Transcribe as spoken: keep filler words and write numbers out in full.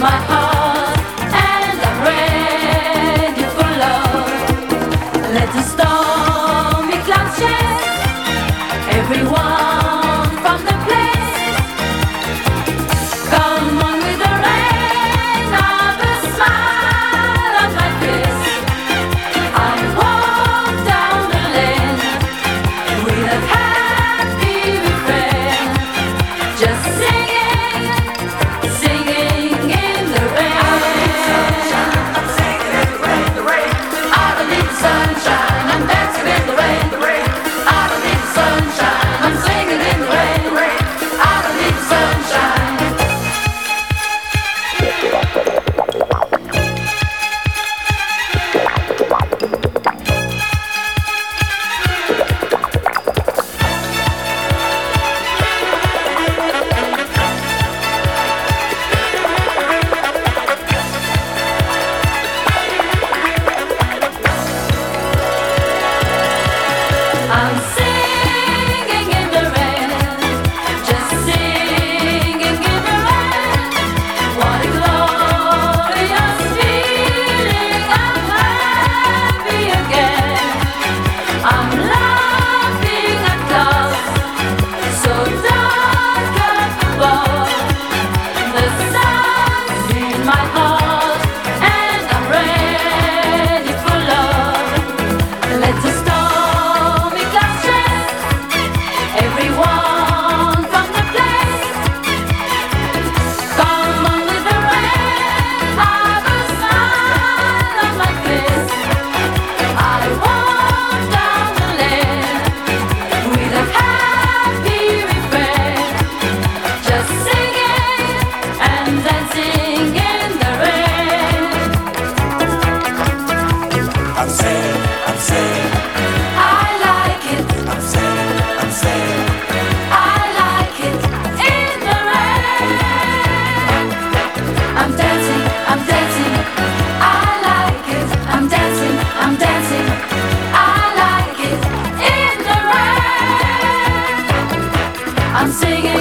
my heart, and I'm ready for love. Let the stormy clouds chase everyone from the place. Come on with the rain, have a smile on my face. I walk down the lane with a happy refrain, just singing, singing in the rain. I'm singing in the rain, the rain. I don't need the sunshine, I'm dancing in the rain, the rain. I don't need the sunshine, I'm singing in the rain, the rain. I don't need the sunshine. I'm singing in the rain, just singing in the rain. What a glorious feeling, I'm happy again. I'm laughing at clouds so dark up above. The sun's in my heart, and I'm ready for love. Let the stormy clouds chase everyone from the place. Come on with the rain, have a smile on my face. I walk down the lane with a happy refrain, just singing and dancing in the rain. I'm saying, I'm saying, I like it, I'm saying, I'm saying, I like it in the rain. I'm dancing, I'm dancing, I like it. I'm dancing, I'm dancing, I like it in the rain. I'm singing.